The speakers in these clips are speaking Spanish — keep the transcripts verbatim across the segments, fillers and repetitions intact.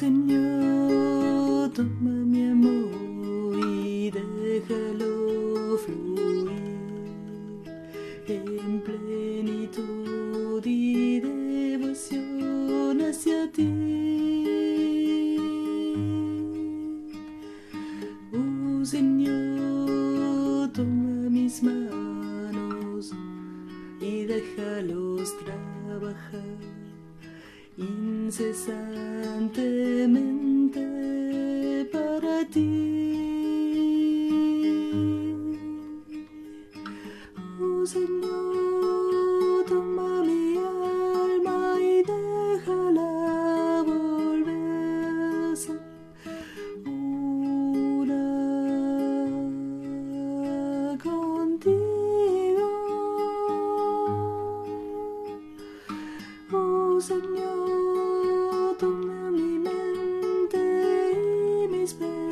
Señor, toma mi amor y déjalo fluir en plenitud y devoción hacia ti. Oh Señor, toma mis manos y déjalos trabajar incesantemente para ti. Oh Señor, toma mi alma y déjala volverse una contigo. Oh Señor, toma mi mente y mis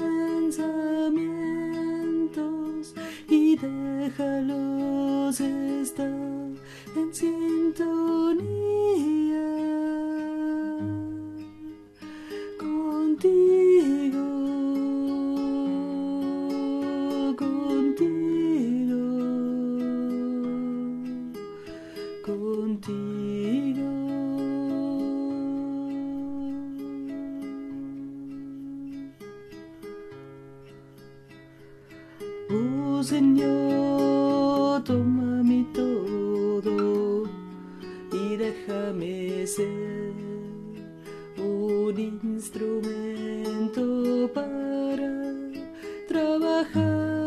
pensamientos y déjalos estar en sintonía contigo, contigo, contigo. Oh Señor, toma mi todo y déjame ser un instrumento para trabajar.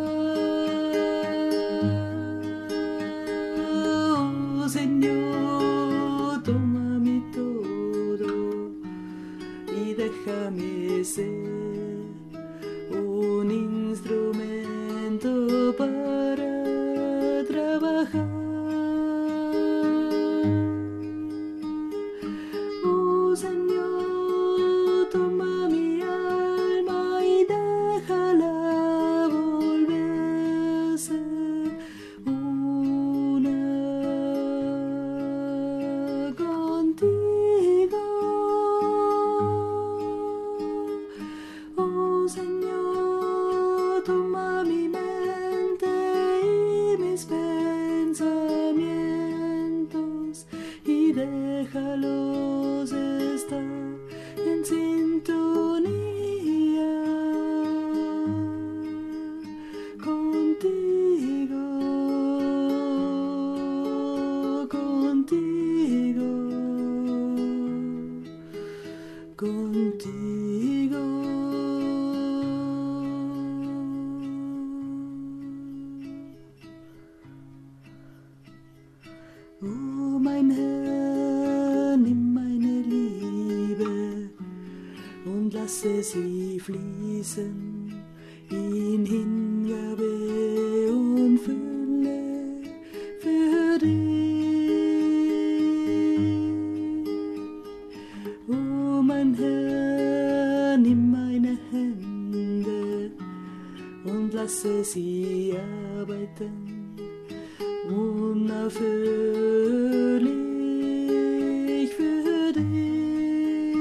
Oh Señor, toma mi todo y déjame ser un instrumento para trabajar. Oh Señor, toma mi alma y déjala volverse una contigo. Oh Señor, toma mi mente y mis pensamientos y déjalos estar en sintonía contigo, contigo, contigo. Oh mein Herr, nimm meine Liebe und lasse sie fließen in Hingabe und Fülle für dich. Oh mein Herr, nimm meine Hände und lasse sie arbeiten unaufhörlich für dich.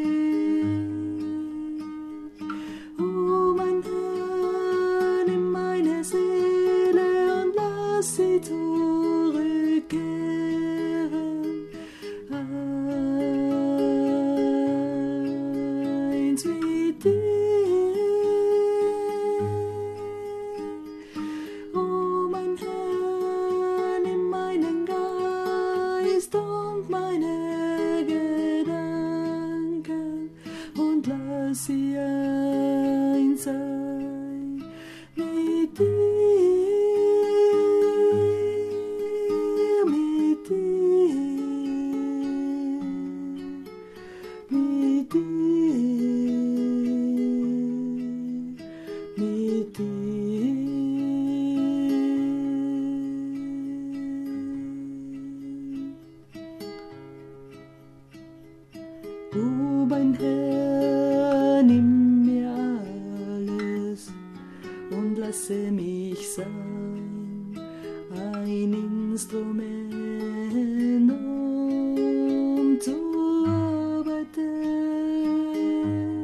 Oh mein Herr, nimm meine Seele und lass sie zurückkehren, eins mit dir. Oh mein Herr, nimm meinen Geist und meine Gedanken und lass sie eins sein mit dir, mit dir, mit dir, mit dir. Oh mein Herr, nimm mir alles und lasse mich sein, ein Instrument, um zu arbeiten.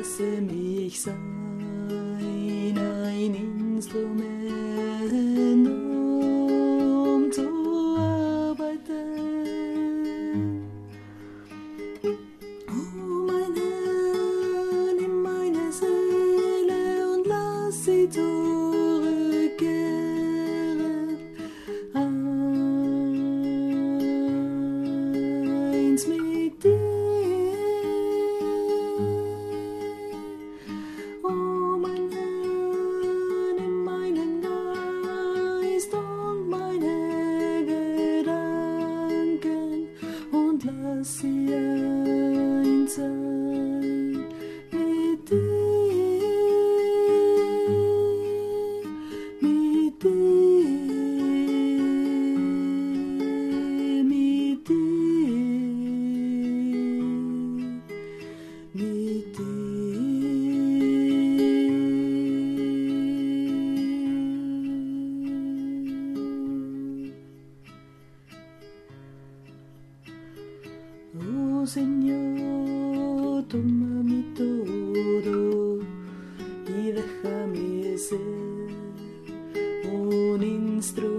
lasse mich sein, ein Instrument, um zu arbeiten. Oh, mein Herr, nimm meine Seele und lass sie zurückkehren, eins mit dir. Oh, mein Herr, nimm meinen Geist und meine Gedanken und lass sie eins sein mit dir, mit dir, mit dir, mit dir. Oh Señor, tómame todo y déjame ser un instrumento